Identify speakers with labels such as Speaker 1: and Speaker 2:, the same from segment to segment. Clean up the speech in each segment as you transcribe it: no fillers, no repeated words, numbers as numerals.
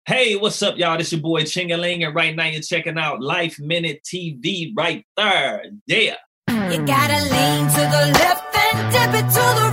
Speaker 1: Hey, what's up, y'all? This your boy Chingaling, and right now you're checking out Life Minute TV right there. Yeah.
Speaker 2: You gotta lean to the left and dip it to the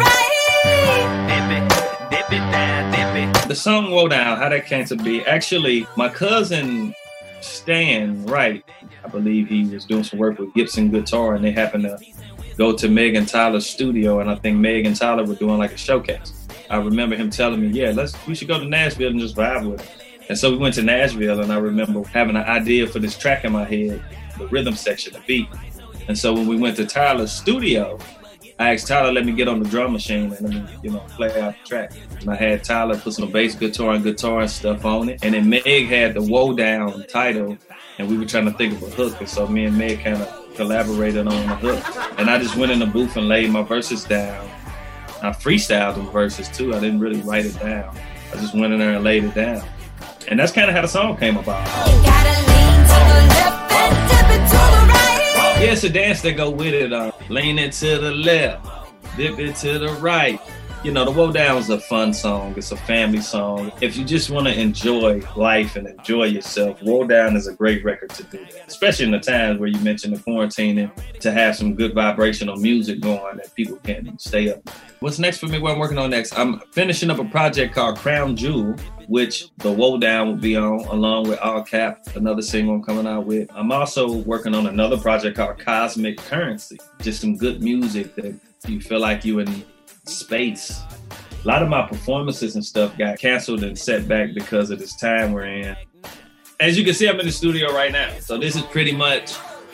Speaker 2: right.
Speaker 3: Dip it down, dip it.
Speaker 1: The song Woe Down, how that came to be. Actually, my cousin Stan Wright, I believe he was doing some work with Gibson Guitar, and they happened to go to Meg and Tyler's studio, and I think Meg and Tyler were doing like a showcase. I remember him telling me, yeah, we should go to Nashville and just vibe with it. And so we went to Nashville, and I remember having an idea for this track in my head, the rhythm section, the beat. And so when we went to Tyler's studio, I asked Tyler, let me get on the drum machine and let me, play out the track. And I had Tyler put some bass guitar and stuff on it. And then Meg had the Woe Down title, and we were trying to think of a hook. And so me and Meg kind of collaborated on the hook. And I just went in the booth and laid my verses down. I freestyled them verses too. I didn't really write it down. I just went in there and laid it down. And that's kind of how the song came about.
Speaker 2: You gotta lean to the left and dip it to the right.
Speaker 1: Yeah, it's a dance that go with it. Lean it to the left, dip it to the right. The Woe Down is a fun song. It's a family song. If you just want to enjoy life and enjoy yourself, Woe Down is a great record to do that. Especially in the times where you mentioned the quarantining, to have some good vibrational music going that people can stay up. What's next for me? What I'm working on next? I'm finishing up a project called Crown Jewel, which the Woe Down will be on, along with All Cap, another single I'm coming out with. I'm also working on another project called Cosmic Currency. Just some good music that you feel like you in space. A lot of my performances and stuff got canceled and set back because of this time we're in. As you can see, I'm in the studio right now. So this is pretty much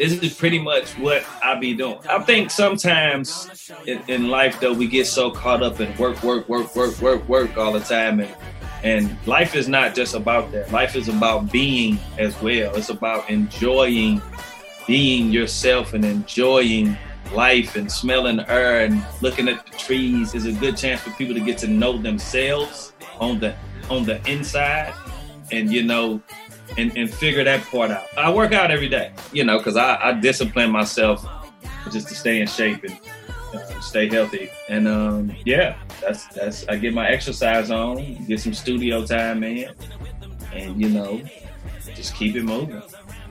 Speaker 1: what I be doing. I think sometimes in life, though, we get so caught up in work all the time. And life is not just about that. Life is about being as well. It's about enjoying being yourself and enjoying life and smelling the air and looking at the trees. Is a good chance for people to get to know themselves on the inside and and figure that part out. I work out every day, because I discipline myself just to stay in shape and stay healthy. And that's I get my exercise on, get some studio time in, and just keep it moving.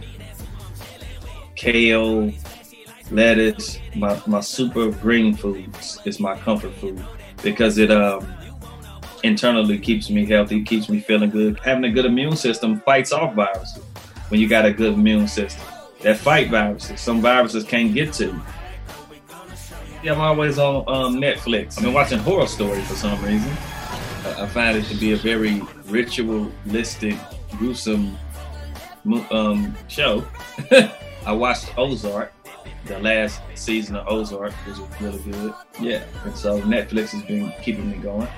Speaker 1: Kale, lettuce, my super green foods is my comfort food because it internally keeps me healthy, keeps me feeling good. Having a good immune system fights off viruses. When you got a good immune system that fight viruses, some viruses can't get to you. Yeah, I'm always on Netflix. I've been watching Horror Story for some reason. I find it to be a very ritualistic, gruesome show. I watched Ozark. The last season of Ozark was really good. Yeah, and so Netflix has been keeping me going.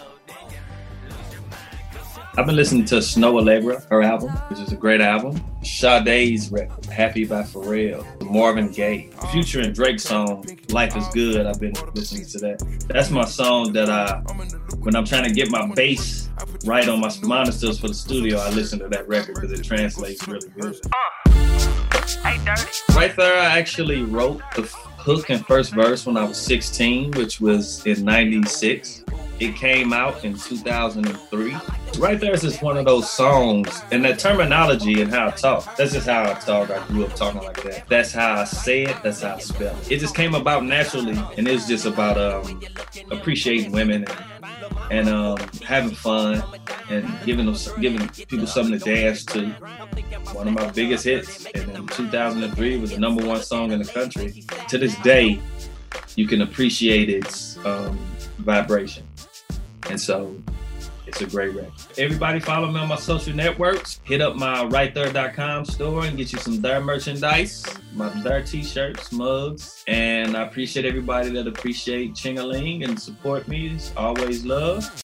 Speaker 1: I've been listening to Snow Allegra, her album, which is a great album. Sade's record, Happy by Pharrell. Marvin Gaye. Future and Drake song, Life is Good. I've been listening to that. That's my song that when I'm trying to get my bass right on my monitors for the studio, I listen to that record because it translates really good. Right there, I actually wrote the hook and first verse when I was 16, which was in 96. It came out in 2003. Right there is just one of those songs, and that terminology and how I talk, that's just how I talk. I grew up talking like that. That's how I say it, that's how I spell it. It just came about naturally, and it's just about appreciating women and having fun and giving people something to dance to. One of my biggest hits, and in 2003 was the #1 song in the country. To this day, you can appreciate its vibration, and so it's a great record. Everybody follow me on my social networks. Hit up my rightthare.com store and get you some There merchandise, my There t-shirts, mugs, and I appreciate everybody that appreciate Chingaling and support me. It's always love.